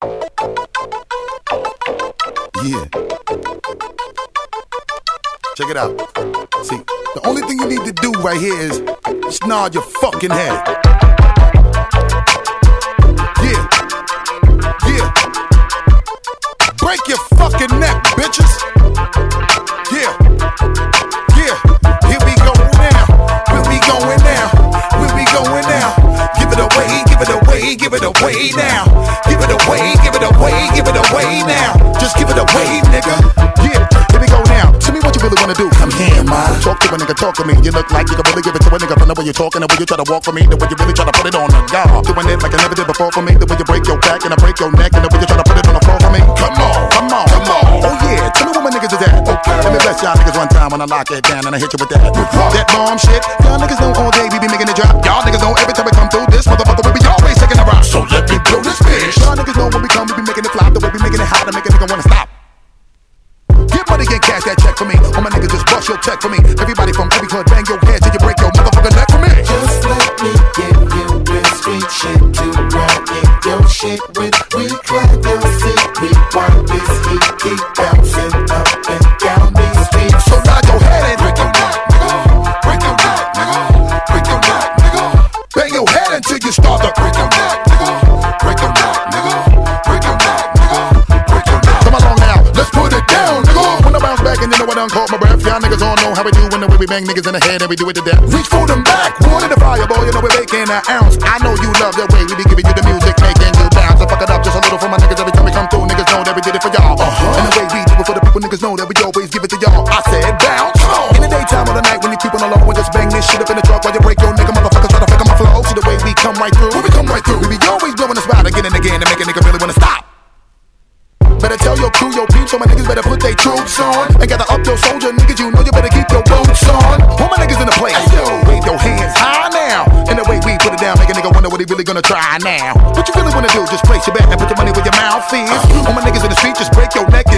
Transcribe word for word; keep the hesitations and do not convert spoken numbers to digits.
Yeah. Check it out. See, the only thing you need to do right here is just nod your fucking head. Yeah. Yeah. Break your fucking neck, bitches. Yeah. Yeah. Here we go now. Where we going now? Where we going now? Give it away, give it away, give it away now. Give it away, give it away, give it away now. Just give it away, nigga. Yeah. Here we go now. Tell me what you really wanna do. Come here, ma. Talk to a nigga, talk to me. You look like you can really give it to a nigga from the way you're talking, the way you try to walk for me, the way you really try to put it on the guard. Doing it like I never did before for me, the way you break your back and I break your neck, and the way you try to put it on the floor for me. Come on, come on, come on. Oh yeah, tell me what my niggas is at. Okay. Let me bless y'all niggas one time when I lock it down and I hit you with that. That bomb shit. Y'all niggas know all day we be making it drop. Y'all niggas know every time we come through this motherfucker we be always taking a rock. So let me blow this bitch. Y'all niggas know when we come we be making it flop, the way we making it hot to make a nigga wanna stop. Get money and cash that check for me. All my niggas just bust your check for me. Everybody from every club bang your head till you break your motherfucking neck for me. Just let me give you real street shit to run in your shit with. We clap your seat, we want this heat, keep bouncing up and down these streets. So nod your head and break your neck, nigga. Break your neck, nigga. Break your neck, nigga. Bang your head until you start to break your neck, nigga. Break your neck, nigga. Break your neck, nigga. Break your neck. Come along now, let's put it down, nigga. When I bounce back and you know I done caught my breath. Y'all niggas all know how we do when the way we bang niggas in the head and we do it to death. Reach for them back, one in the fire, boy, you know we're making an ounce. I know you love the way we be giving you the music, making you bounce. So fuck it up just a little for my niggas every time we come through. Niggas know that we did it for y'all. Uh-huh. And the way we do it for the people, niggas know that we always give it to y'all. I said bounce. In the daytime or the night when you creep on along, we just bang this shit up in the truck while you break your nigga motherfuckers try to fuck on my flow. See the way we come right through. When we come right through, we be always blowing the spot again and again to make a nigga really wanna stop. Better tell your crew, your peeps, so my niggas better put their troops on. And gather up your soldier niggas, you know you better keep your boots on. All my niggas in the place, yo, wave your hands high now. And the way we put it down, make a nigga wonder what he really gonna try now. What you really wanna do, just place your bet and put your money where your mouth is. All my niggas in the street, just break your neck